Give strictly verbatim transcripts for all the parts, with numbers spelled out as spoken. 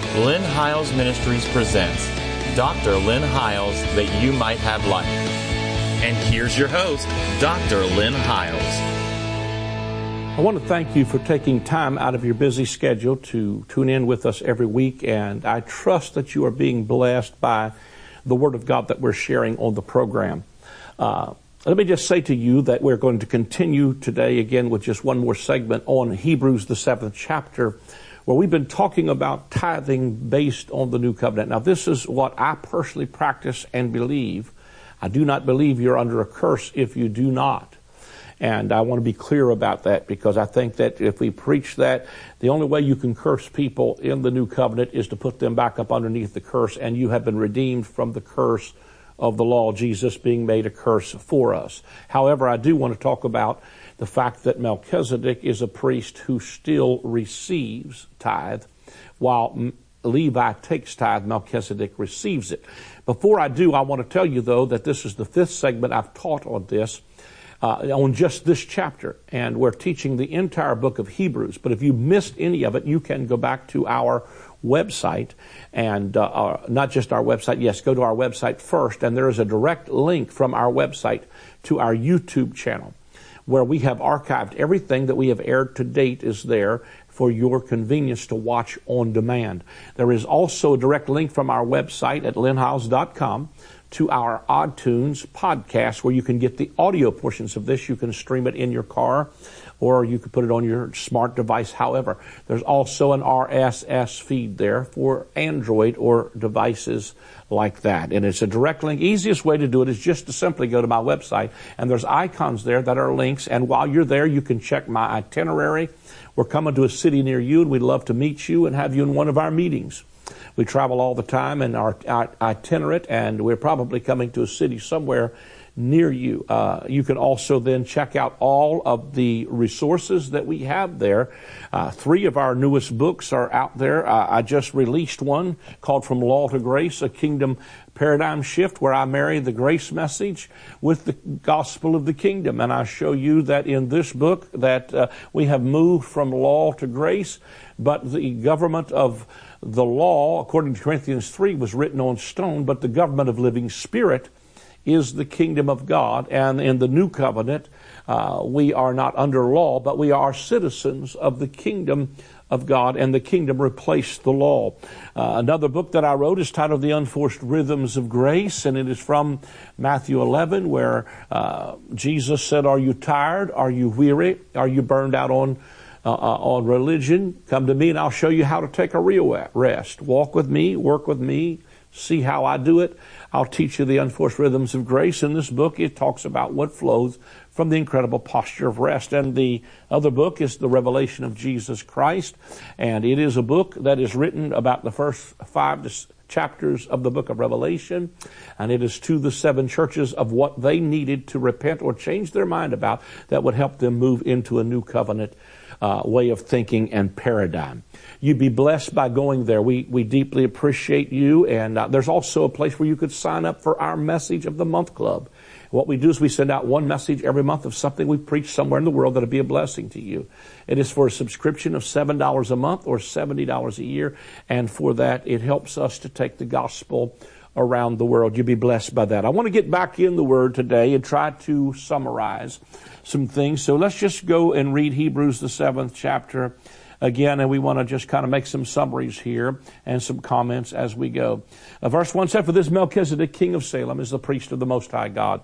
Lynn Hiles Ministries presents Doctor Lynn Hiles, that you might have life. And here's your host, Doctor Lynn Hiles. I want to thank you for taking time out of your busy schedule to tune in with us every week, and I trust that you are being blessed by the Word of God that we're sharing on the program. Uh, let me just say to you that we're going to continue today again with just one more segment on Hebrews, the seventh chapter, where we've been talking about tithing based on the New Covenant. Now, this is what I personally practice and believe. I do not believe you're under a curse if you do not. And I want to be clear about that, because I think that if we preach that, the only way you can curse people in the New Covenant is to put them back up underneath the curse, and you have been redeemed from the curse of the law, Jesus being made a curse for us. However, I do want to talk about the fact that Melchizedek is a priest who still receives tithe, while Levi takes tithe, Melchizedek receives it. Before I do, I want to tell you, though, that this is the fifth segment I've taught on this, uh, on just this chapter, and we're teaching the entire book of Hebrews. But if you missed any of it, you can go back to our website, and uh, uh, not just our website, yes, go to our website first, and there is a direct link from our website to our YouTube channel, where we have archived everything that we have aired to date is there for your convenience to watch on demand. There is also a direct link from our website at lynn hiles dot com to our Odd Tunes podcast, where you can get the audio portions of this. You can stream it in your car, or you can put it on your smart device. However, there's also an R S S feed there for Android or devices like that. And it's a direct link. Easiest way to do it is just to simply go to my website, and there's icons there that are links. And while you're there, you can check my itinerary. We're coming to a city near you, and we'd love to meet you and have you in one of our meetings. We travel all the time and are itinerant, and we're probably coming to a city somewhere near you. Uh, you can also then check out all of the resources that we have there. Uh, three of our newest books are out there. Uh, I just released one called From Law to Grace, a Kingdom Paradigm Shift, where I marry the grace message with the gospel of the kingdom. And I show you that in this book that uh, we have moved from law to grace, but the government of the law, according to Corinthians three, was written on stone, but the government of living spirit is the kingdom of God. And in the new covenant, uh, we are not under law, but we are citizens of the kingdom of God, and the kingdom replaced the law. Uh, another book that I wrote is titled The Unforced Rhythms of Grace, and it is from Matthew eleven, where uh, Jesus said, "Are you tired? Are you weary? Are you burned out on Uh, uh, on religion? Come to me and I'll show you how to take a real rest. Walk with me, work with me, see how I do it. I'll teach you the unforced rhythms of grace." In this book, it talks about what flows from the incredible posture of rest. And the other book is The Revelation of Jesus Christ. And it is a book that is written about the first five chapters of the book of Revelation. And it is to the seven churches of what they needed to repent or change their mind about that would help them move into a new covenant Uh, way of thinking and paradigm. You'd be blessed by going there. We we deeply appreciate you, and uh, there's also a place where you could sign up for our Message of the Month Club. What we do is we send out one message every month of something we preach somewhere in the world that'll be a blessing to you. It is for a subscription of seven dollars a month or seventy dollars a year, and for that, it helps us to take the gospel around the world. You'll be blessed by that. I want to get back in the Word today and try to summarize some things. So let's just go and read Hebrews, the seventh chapter again, and we want to just kind of make some summaries here and some comments as we go. Uh, verse one said, "For this Melchizedek, king of Salem, is the priest of the Most High God,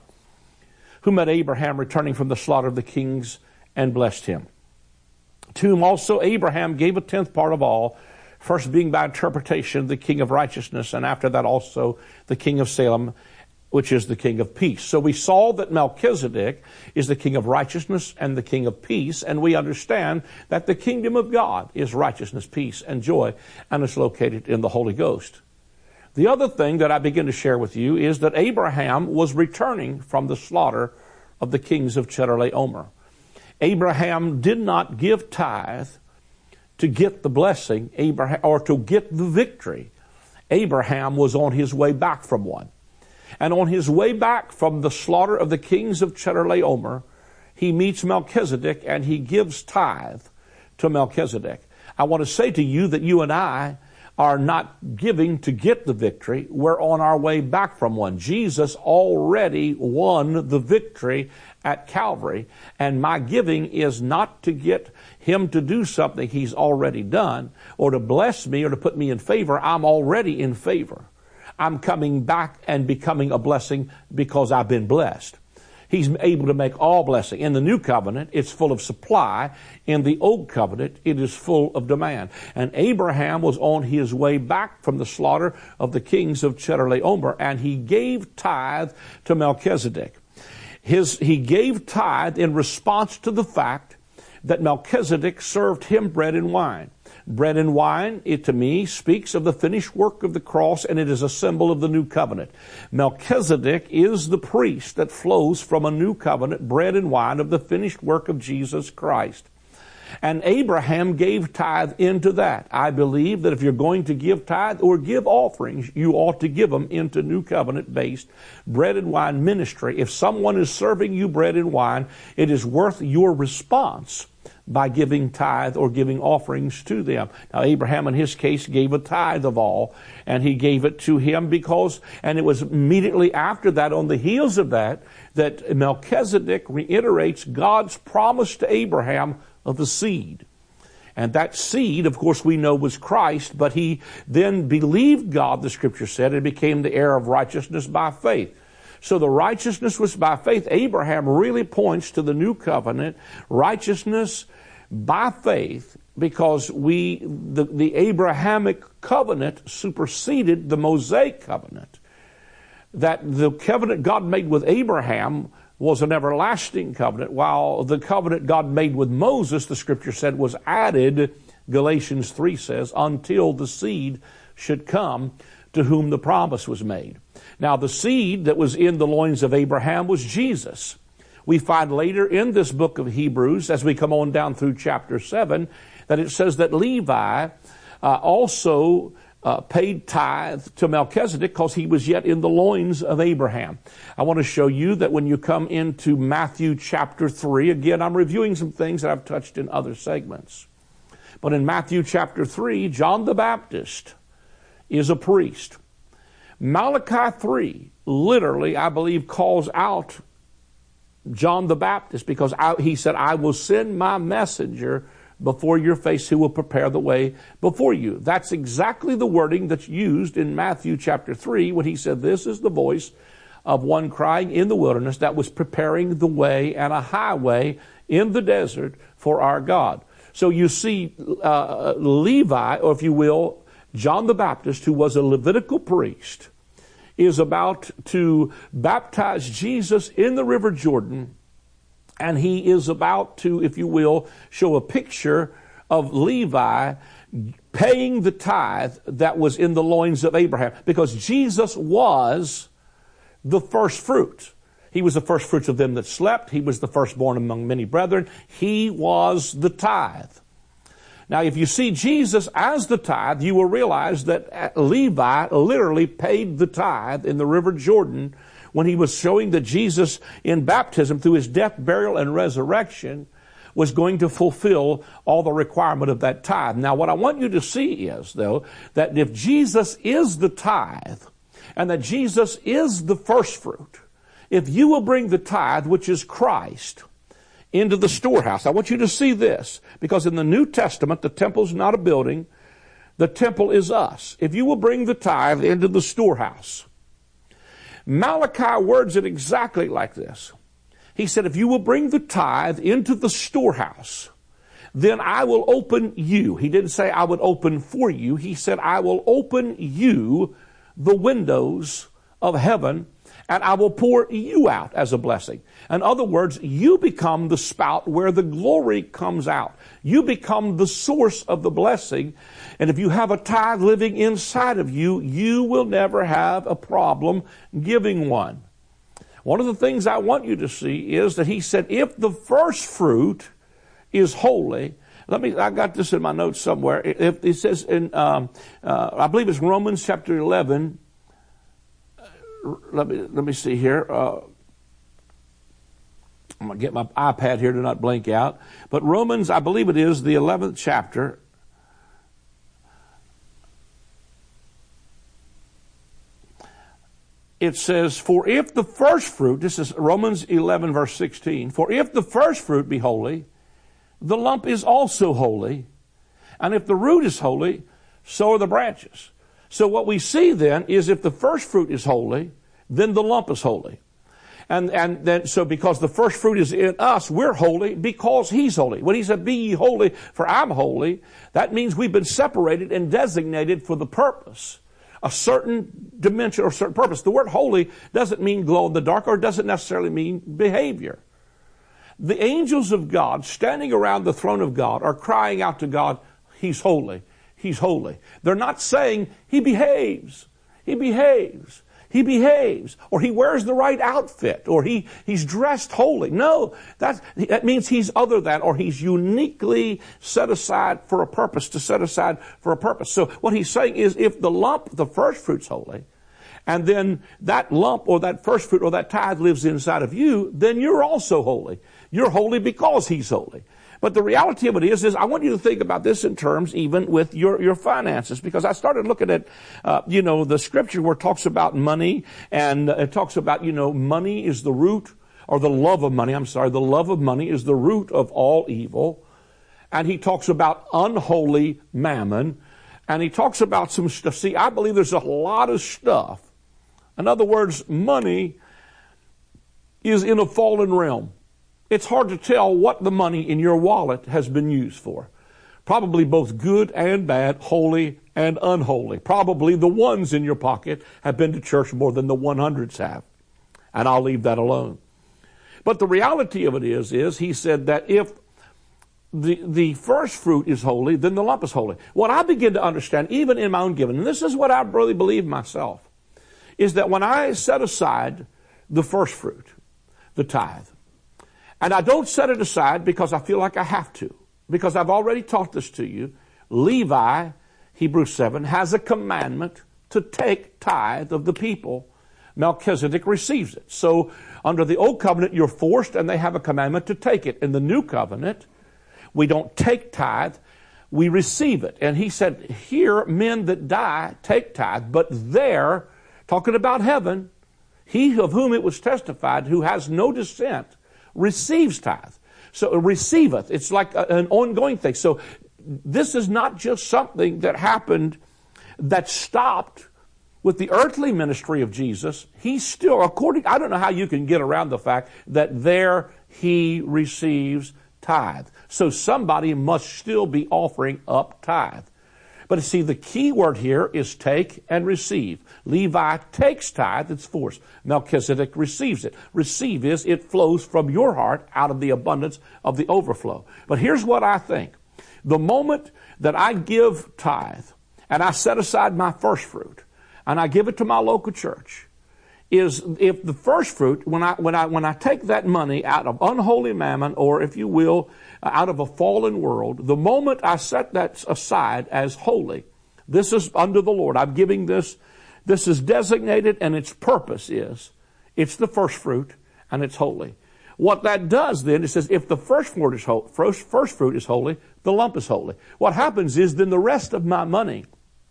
who met Abraham returning from the slaughter of the kings and blessed him. To whom also Abraham gave a tenth part of all, first being by interpretation the king of righteousness, and after that also the king of Salem, which is the king of peace." So we saw that Melchizedek is the king of righteousness and the king of peace, and we understand that the kingdom of God is righteousness, peace, and joy, and is located in the Holy Ghost. The other thing that I begin to share with you is that Abraham was returning from the slaughter of the kings of Chedorlaomer. Abraham did not give tithe to get the blessing, Abraham, or to get the victory. Abraham was on his way back from one. And on his way back from the slaughter of the kings of Chedorlaomer, he meets Melchizedek and he gives tithe to Melchizedek. I want to say to you that you and I are not giving to get the victory. We're on our way back from one. Jesus already won the victory at Calvary, and my giving is not to get him to do something he's already done, or to bless me, or to put me in favor. I'm already in favor. I'm coming back and becoming a blessing because I've been blessed. He's able to make all blessing. In the new covenant, it's full of supply. In the old covenant, it is full of demand. And Abraham was on his way back from the slaughter of the kings of Chedorlaomer, and he gave tithe to Melchizedek. His, he gave tithe in response to the fact that Melchizedek served him bread and wine. Bread and wine, it to me speaks of the finished work of the cross, and it is a symbol of the new covenant. Melchizedek is the priest that flows from a new covenant, bread and wine of the finished work of Jesus Christ. And Abraham gave tithe into that. I believe that if you're going to give tithe or give offerings, you ought to give them into new covenant-based bread and wine ministry. If someone is serving you bread and wine, it is worth your response by giving tithe or giving offerings to them. Now, Abraham in his case gave a tithe of all, and he gave it to him because, and it was immediately after that, on the heels of that, that Melchizedek reiterates God's promise to Abraham of the seed. And that seed, of course, we know was Christ, but he then believed God, the Scripture said, and became the heir of righteousness by faith. So the righteousness was by faith. Abraham really points to the new covenant, righteousness by faith, because we, the, the Abrahamic covenant superseded the Mosaic covenant. That the covenant God made with Abraham was an everlasting covenant, while the covenant God made with Moses, the Scripture said, was added, Galatians three says, until the seed should come to whom the promise was made. Now, the seed that was in the loins of Abraham was Jesus. We find later in this book of Hebrews, as we come on down through chapter seven, that it says that Levi uh, also uh, paid tithe to Melchizedek because he was yet in the loins of Abraham. I want to show you that when you come into Matthew chapter three, again, I'm reviewing some things that I've touched in other segments. But in Matthew chapter three, John the Baptist is a priest. Malachi three literally, I believe, calls out John the Baptist because I, he said, I will send my messenger before your face who will prepare the way before you. That's exactly the wording that's used in Matthew chapter three when he said, this is the voice of one crying in the wilderness that was preparing the way and a highway in the desert for our God. So you see uh, Levi, or if you will, John the Baptist, who was a Levitical priest, is about to baptize Jesus in the River Jordan, and he is about to, if you will, show a picture of Levi paying the tithe that was in the loins of Abraham, because Jesus was the first fruit. He was the first fruits of them that slept. He was the firstborn among many brethren. He was the tithe. Now, if you see Jesus as the tithe, you will realize that Levi literally paid the tithe in the River Jordan when he was showing that Jesus in baptism, through his death, burial, and resurrection, was going to fulfill all the requirement of that tithe. Now, what I want you to see is, though, that if Jesus is the tithe, and that Jesus is the first fruit, if you will bring the tithe, which is Christ, into the storehouse. I want you to see this, because in the New Testament, the temple's not a building. The temple is us. If you will bring the tithe into the storehouse. Malachi words it exactly like this. He said, if you will bring the tithe into the storehouse, then I will open you. He didn't say I would open for you. He said, I will open you the windows of heaven, and I will pour you out as a blessing. In other words, you become the spout where the glory comes out. You become the source of the blessing. And if you have a tithe living inside of you, you will never have a problem giving one. One of the things I want you to see is that he said, if the first fruit is holy, let me, I got this in my notes somewhere. If it says in, um, uh, I believe it's Romans chapter eleven, Let me let me see here. Uh, I'm going to get my iPad here to not blank out. But Romans, I believe it is the eleventh chapter. it says, for if the first fruit, this is Romans eleven, verse sixteen, for if the first fruit be holy, the lump is also holy. And if the root is holy, so are the branches. So what we see then is if the first fruit is holy, then the lump is holy. And, and then, so because the first fruit is in us, we're holy because He's holy. When He said, be ye holy, for I'm holy, that means we've been separated and designated for the purpose, a certain dimension or certain purpose. The word holy doesn't mean glow in the dark, or doesn't necessarily mean behavior. The angels of God standing around the throne of God are crying out to God, He's holy, He's holy. They're not saying, He behaves, He behaves, He behaves, or He wears the right outfit, or he, He's dressed holy. No, that, that means He's other than, or He's uniquely set aside for a purpose, to set aside for a purpose. So what He's saying is, if the lump, the first fruit's holy, and then that lump or that first fruit or that tithe lives inside of you, then you're also holy. You're holy because He's holy. But the reality of it is, is I want you to think about this in terms even with your, your finances, because I started looking at, uh, you know, the scripture where it talks about money, and it talks about, you know, money is the root, or the love of money, I'm sorry, the love of money is the root of all evil. And he talks about unholy mammon, and he talks about some stuff. See, I believe there's a lot of stuff. In other words, money is in a fallen realm. It's hard to tell what the money in your wallet has been used for. Probably both good and bad, holy and unholy. Probably the ones in your pocket have been to church more than the one hundreds have. And I'll leave that alone. But the reality of it is, is he said that if the, the first fruit is holy, then the lump is holy. What I begin to understand, even in my own giving, and this is what I really believe myself, is that when I set aside the first fruit, the tithe, and I don't set it aside because I feel like I have to, because I've already taught this to you. Levi, Hebrews seven, has a commandment to take tithe of the people. Melchizedek receives it. So under the old covenant, you're forced, and they have a commandment to take it. In the new covenant, we don't take tithe, we receive it. And he said, here, men that die take tithe, but there, talking about heaven, he of whom it was testified, who has no descent, receives tithe. So it receiveth. It's like a, an ongoing thing. So this is not just something that happened that stopped with the earthly ministry of Jesus. He's still, according, I don't know how you can get around the fact that there he receives tithe. So somebody must still be offering up tithe. But see, the key word here is take and receive. Levi takes tithe, it's forced. Melchizedek receives it. Receive is it flows from your heart out of the abundance of the overflow. But here's what I think. The moment that I give tithe, and I set aside my first fruit, and I give it to my local church, is if the first fruit, when I, when I, when I take that money out of unholy mammon, or if you will, out of a fallen world, the moment I set that aside as holy, this is under the Lord. I'm giving this, this is designated, and its purpose is, it's the first fruit, and it's holy. What that does then, it says, if the first fruit is holy, first, first fruit is holy, the lump is holy. What happens is then the rest of my money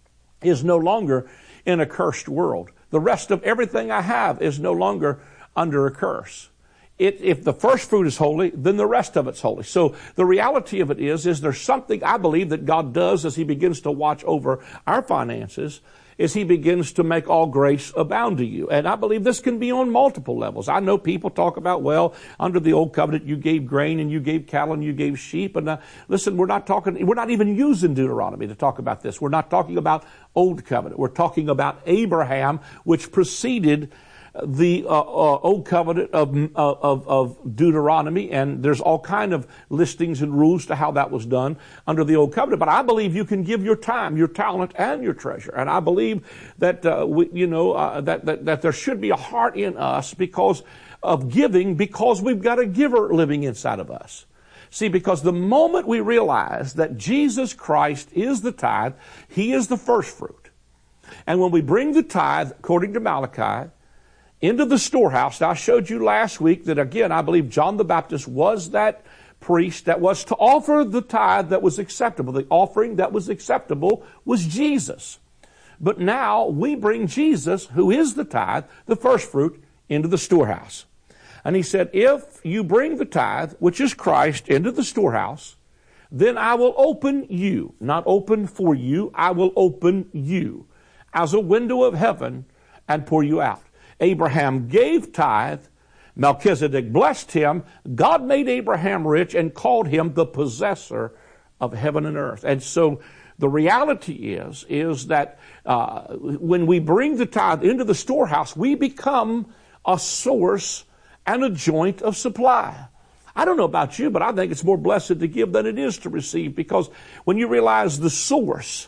is no longer in a cursed world. The rest of everything I have is no longer under a curse. It, if the first fruit is holy, then the rest of it's holy. So the reality of it is, is there's something I believe that God does as He begins to watch over our finances, is He begins to make all grace abound to you. And I believe this can be on multiple levels. I know people talk about, well, under the old covenant, you gave grain and you gave cattle and you gave sheep. And uh, listen, we're not talking, we're not even using Deuteronomy to talk about this. We're not talking about old covenant. We're talking about Abraham, which preceded the uh, uh, old covenant of, of of Deuteronomy, and there's all kind of listings and rules to how that was done under the old covenant. But I believe you can give your time, your talent, and your treasure. And I believe that uh, we, you know uh, that, that that there should be a heart in us because of giving, because we've got a giver living inside of us. See, because the moment we realize that Jesus Christ is the tithe, He is the first fruit, and when we bring the tithe according to Malachi into the storehouse. Now, I showed you last week that, again, I believe John the Baptist was that priest that was to offer the tithe that was acceptable. The offering that was acceptable was Jesus. But now we bring Jesus, who is the tithe, the first fruit, into the storehouse. And he said, if you bring the tithe, which is Christ, into the storehouse, then I will open you, not open for you, I will open you as a window of heaven and pour you out. Abraham gave tithe, Melchizedek blessed him, God made Abraham rich and called him the possessor of heaven and earth. And so the reality is, is that uh, when we bring the tithe into the storehouse, we become a source and a joint of supply. I don't know about you, but I think it's more blessed to give than it is to receive, because when you realize the source,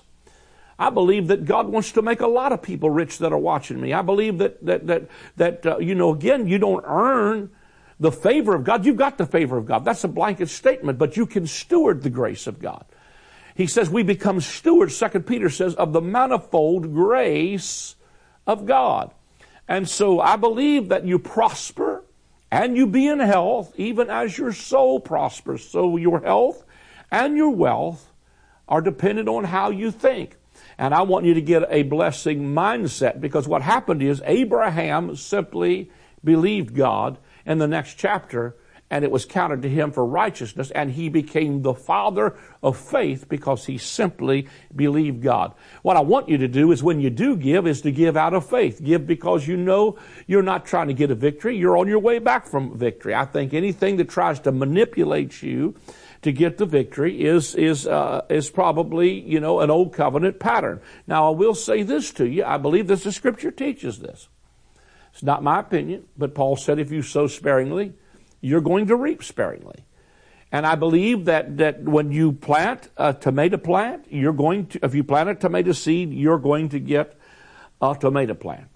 I believe that God wants to make a lot of people rich that are watching me. I believe that, that, that, that uh, you know, again, you don't earn the favor of God. You've got the favor of God. That's a blanket statement, but you can steward the grace of God. He says we become stewards, Second Peter says, of the manifold grace of God. And so I believe that you prosper and you be in health, even as your soul prospers. So your health and your wealth are dependent on how you think. And I want you to get a blessing mindset, because what happened is Abraham simply believed God in the next chapter, and it was counted to him for righteousness, and he became the father of faith because he simply believed God. What I want you to do is, when you do give, is to give out of faith. Give because you know you're not trying to get a victory. You're on your way back from victory. I think anything that tries to manipulate you to get the victory is is uh, is probably, you know, an old covenant pattern. Now, I will say this to you. I believe that the Scripture teaches this. It's not my opinion, but Paul said if you sow sparingly, you're going to reap sparingly. And I believe that, that when you plant a tomato plant, you're going to, if you plant a tomato seed, you're going to get a tomato plant.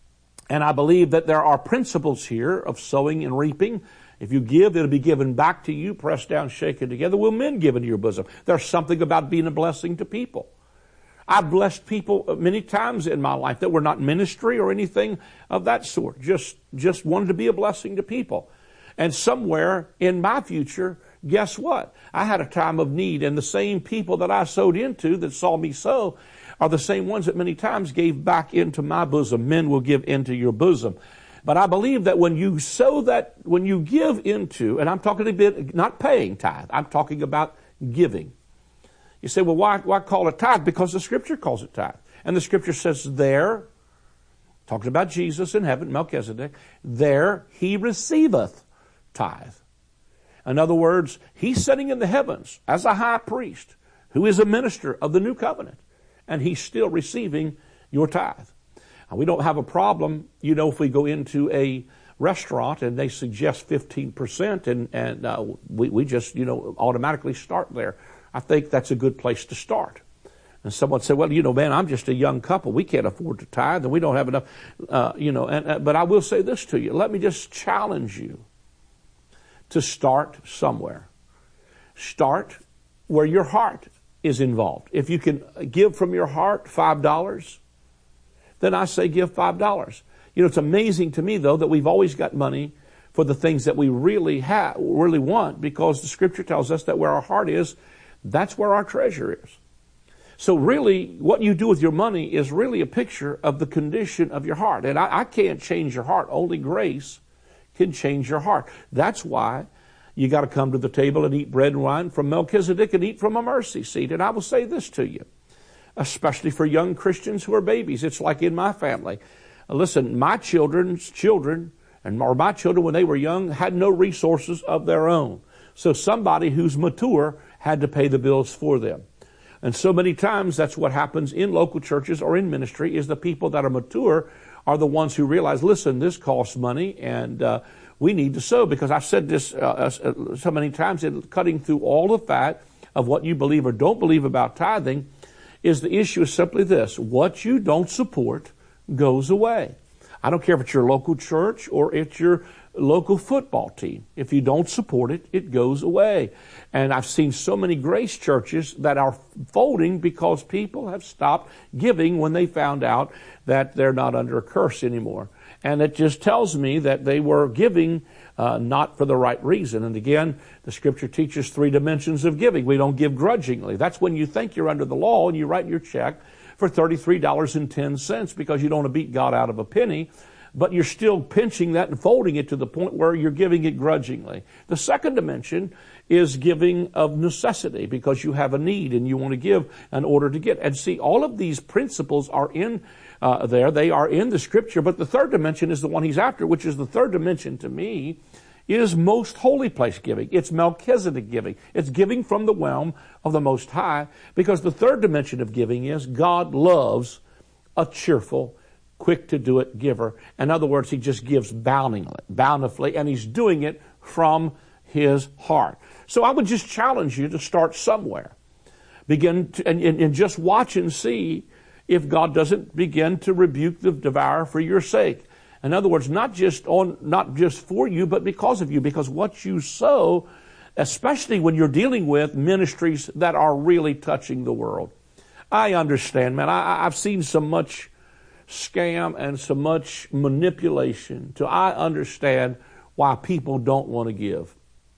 And I believe that there are principles here of sowing and reaping. If you give, it'll be given back to you, pressed down, shaken together, will men give into your bosom. There's something about being a blessing to people. I've blessed people many times in my life that were not ministry or anything of that sort. Just, just wanted to be a blessing to people. And somewhere in my future, guess what? I had a time of need, and the same people that I sowed into, that saw me sow, are the same ones that many times gave back into my bosom. Men will give into your bosom. But I believe that when you sow that, when you give into, and I'm talking a bit, not paying tithe, I'm talking about giving. You say, well, why, why call it tithe? Because the Scripture calls it tithe. And the Scripture says there, talking about Jesus in heaven, Melchizedek, there he receiveth tithe. In other words, he's sitting in the heavens as a high priest who is a minister of the new covenant, and he's still receiving your tithe. Now, we don't have a problem, you know, if we go into a restaurant and they suggest fifteen percent, and, and uh, we, we just, you know, automatically start there. I think that's a good place to start. And someone said, well, you know, man, I'm just a young couple. We can't afford to tithe, and we don't have enough, uh, you know. And, uh, but I will say this to you. Let me just challenge you to start somewhere. Start where your heart is involved. If you can give from your heart five dollars, then I say give five dollars. You know, it's amazing to me, though, that we've always got money for the things that we really have, really want, because the Scripture tells us that where our heart is, that's where our treasure is. So really, what you do with your money is really a picture of the condition of your heart. And I, I can't change your heart. Only grace can change your heart. That's why you got to come to the table and eat bread and wine from Melchizedek and eat from a mercy seat. And I will say this to you, especially for young Christians who are babies. It's like in my family. Listen, my children's children, and or my children when they were young, had no resources of their own. So somebody who's mature had to pay the bills for them. And so many times that's what happens in local churches or in ministry, is the people that are mature are the ones who realize, listen, this costs money, and uh, we need to sow. Because I've said this uh, so many times, in cutting through all the fat of what you believe or don't believe about tithing, is the issue is simply this: what you don't support goes away. I don't care if it's your local church or it's your local football team. If you don't support it, it goes away. And I've seen so many grace churches that are folding because people have stopped giving when they found out that they're not under a curse anymore. And it just tells me that they were giving uh, not for the right reason. And again, the Scripture teaches three dimensions of giving. We don't give grudgingly. That's when you think you're under the law and you write your check for thirty-three dollars and ten cents because you don't want to beat God out of a penny, but you're still pinching that and folding it to the point where you're giving it grudgingly. The second dimension is giving of necessity because you have a need and you want to give in order to get. And see, all of these principles are in uh, there. They are in the Scripture, but the third dimension is the one he's after, which is the third dimension to me, is most holy place giving. It's Melchizedek giving. It's giving from the realm of the Most High, because the third dimension of giving is God loves a cheerful, quick-to-do-it giver. In other words, he just gives bountifully, bountifully, and he's doing it from his heart. So I would just challenge you to start somewhere. Begin to, and, and, and just watch and see if God doesn't begin to rebuke the devourer for your sake. In other words, not just on, not just for you, but because of you. Because what you sow, especially when you're dealing with ministries that are really touching the world. I understand, man. I, I've seen so much scam and so much manipulation. So I understand why people don't want to give.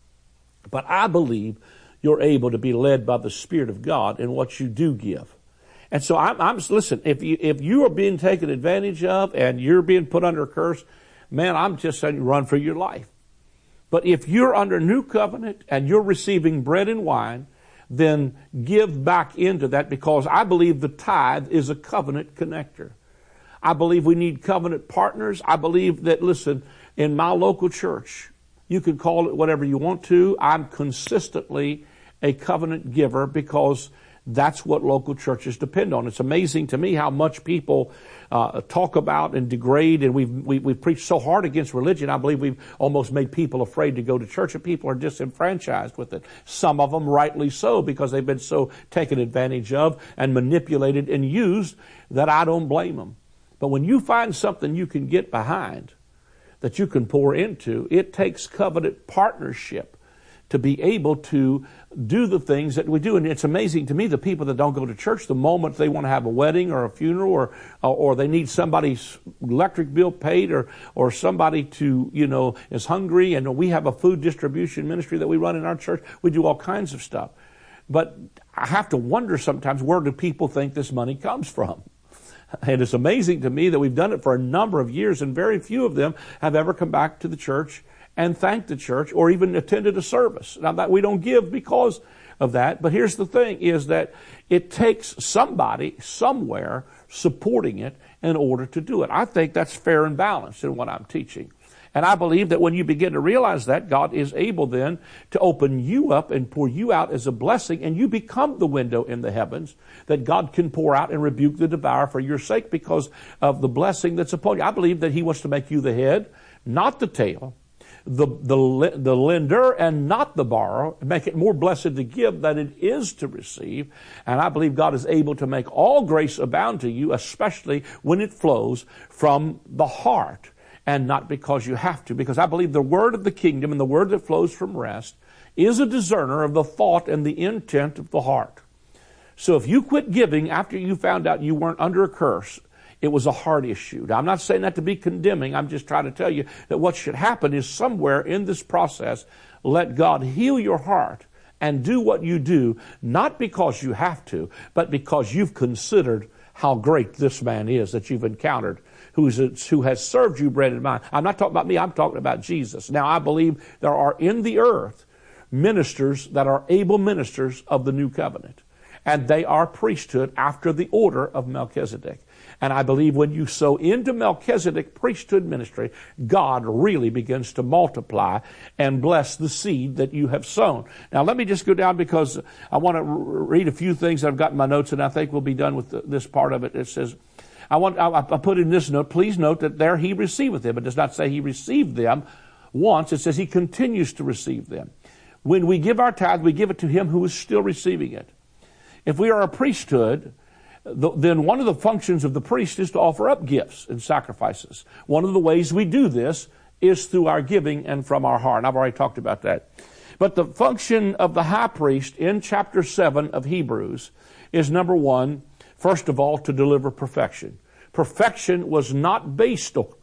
But I believe you're able to be led by the Spirit of God in what you do give. And so I'm, I'm listen, if you, if you are being taken advantage of and you're being put under a curse, man, I'm just saying run for your life. But if you're under new covenant and you're receiving bread and wine, then give back into that, because I believe the tithe is a covenant connector. I believe we need covenant partners. I believe that, listen, in my local church, you can call it whatever you want to. I'm consistently a covenant giver because that's what local churches depend on. It's amazing to me how much people uh, talk about and degrade, and we've, we, we've preached so hard against religion. I believe we've almost made people afraid to go to church, and people are disenfranchised with it. Some of them rightly so, because they've been so taken advantage of and manipulated and used that I don't blame them. But when you find something you can get behind, that you can pour into, it takes covenant partnership to be able to do the things that we do. And it's amazing to me, the people that don't go to church, the moment they want to have a wedding or a funeral, or or they need somebody's electric bill paid, or or somebody to, you know, is hungry, and we have a food distribution ministry that we run in our church. We do all kinds of stuff. But I have to wonder sometimes, where do people think this money comes from? And it's amazing to me that we've done it for a number of years, and very few of them have ever come back to the church and thanked the church or even attended a service. Now, that we don't give because of that, but here's the thing, is that it takes somebody somewhere supporting it in order to do it. I think that's fair and balanced in what I'm teaching. And I believe that when you begin to realize that, God is able then to open you up and pour you out as a blessing, and you become the window in the heavens that God can pour out and rebuke the devourer for your sake because of the blessing that's upon you. I believe that he wants to make you the head, not the tail, the, the, the lender and not the borrower, make it more blessed to give than it is to receive. And I believe God is able to make all grace abound to you, especially when it flows from the heart, and not because you have to. Because I believe the word of the kingdom and the word that flows from rest is a discerner of the thought and the intent of the heart. So if you quit giving after you found out you weren't under a curse, it was a heart issue. Now, I'm not saying that to be condemning. I'm just trying to tell you that what should happen is somewhere in this process, let God heal your heart and do what you do, not because you have to, but because you've considered how great this man is that you've encountered, who's who has served you bread and wine. I'm not talking about me, I'm talking about Jesus. Now, I believe there are in the earth ministers that are able ministers of the new covenant, and they are priesthood after the order of Melchizedek. And I believe when you sow into Melchizedek priesthood ministry, God really begins to multiply and bless the seed that you have sown. Now, let me just go down, because I want to read a few things that I've got in my notes, and I think we'll be done with the, this part of it. It says, I want, I, I put in this note, please note that there he receiveth them. It does not say he received them once. It says he continues to receive them. When we give our tithe, we give it to him who is still receiving it. If we are a priesthood, then one of the functions of the priest is to offer up gifts and sacrifices. One of the ways we do this is through our giving and from our heart. And I've already talked about that. But the function of the high priest in chapter seven of Hebrews is, number one, first of all, to deliver perfection. Perfection was not based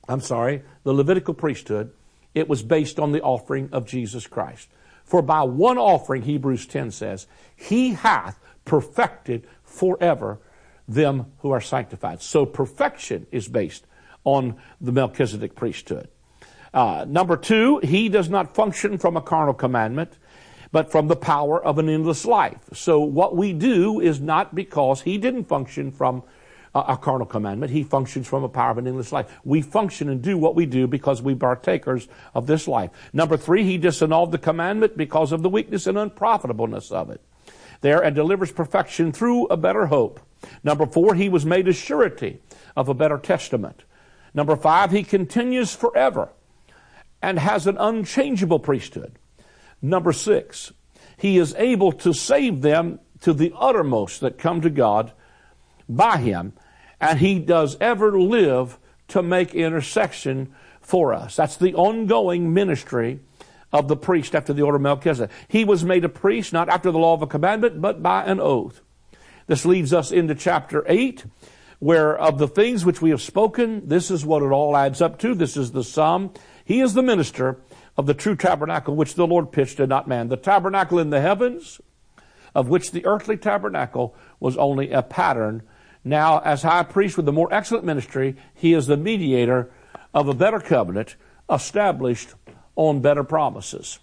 I'm sorry, the Levitical priesthood, it was based on the offering of Jesus Christ. For by one offering, Hebrews ten says, he hath perfected forever them who are sanctified. So perfection is based on the Melchizedek priesthood. Uh, number two, he does not function from a carnal commandment, but from the power of an endless life. So what we do is not because he didn't function from a, a carnal commandment. He functions from a power of an endless life. We function and do what we do because we partakers of this life. Number three, he disannulled the commandment because of the weakness and unprofitableness of it. There, and delivers perfection through a better hope. Number four, he was made a surety of a better testament. Number five, he continues forever and has an unchangeable priesthood. Number six, he is able to save them to the uttermost that come to God by him, and he does ever live to make intercession for us. That's the ongoing ministry of the priest after the order of Melchizedek. He was made a priest not after the law of a commandment, but by an oath. This leads us into chapter eight, where of the things which we have spoken, this is what it all adds up to. This is the sum. He is the minister of the true tabernacle which the Lord pitched and not man. The tabernacle in the heavens, of which the earthly tabernacle was only a pattern. Now, as high priest with the more excellent ministry, he is the mediator of a better covenant established on better promises.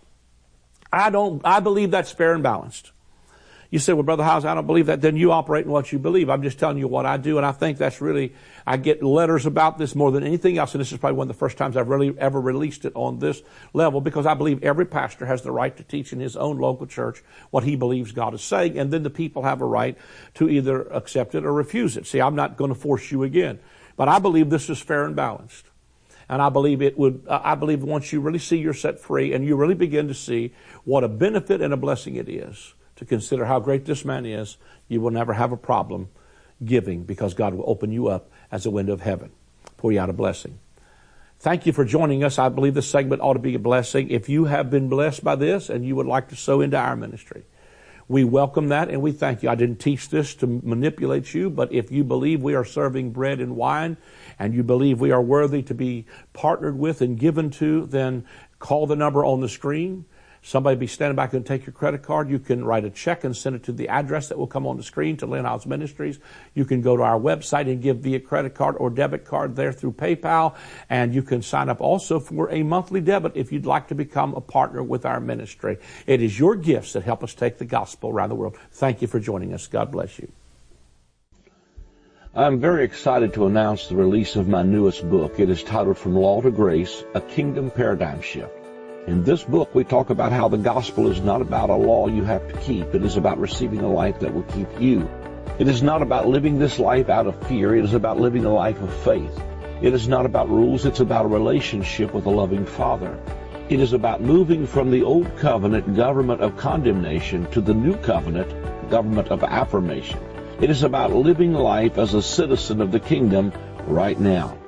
I don't, I believe that's fair and balanced. You say, well, Brother Howes, I don't believe that. Then you operate in what you believe. I'm just telling you what I do, and I think that's really, I get letters about this more than anything else, and this is probably one of the first times I've really ever released it on this level, because I believe every pastor has the right to teach in his own local church what he believes God is saying, and then the people have a right to either accept it or refuse it. See, I'm not going to force you again, but I believe this is fair and balanced. And I believe it would, I believe once you really see you're set free and you really begin to see what a benefit and a blessing it is to consider how great this man is, you will never have a problem giving, because God will open you up as a window of heaven, pour you out a blessing. Thank you for joining us. I believe this segment ought to be a blessing. If you have been blessed by this and you would like to sow into our ministry, we welcome that and we thank you. I didn't teach this to manipulate you, but if you believe we are serving bread and wine and you believe we are worthy to be partnered with and given to, then call the number on the screen. Somebody be standing back and take your credit card. You can write a check and send it to the address that will come on the screen to Lynn Hiles Ministries. You can go to our website and give via credit card or debit card there through PayPal. And you can sign up also for a monthly debit if you'd like to become a partner with our ministry. It is your gifts that help us take the gospel around the world. Thank you for joining us. God bless you. I'm very excited to announce the release of my newest book. It is titled From Law to Grace, A Kingdom Paradigm Shift. In this book, we talk about how the gospel is not about a law you have to keep. It is about receiving a life that will keep you. It is not about living this life out of fear. It is about living a life of faith. It is not about rules. It's about a relationship with a loving Father. It is about moving from the old covenant government of condemnation to the new covenant government of affirmation. It is about living life as a citizen of the kingdom right now.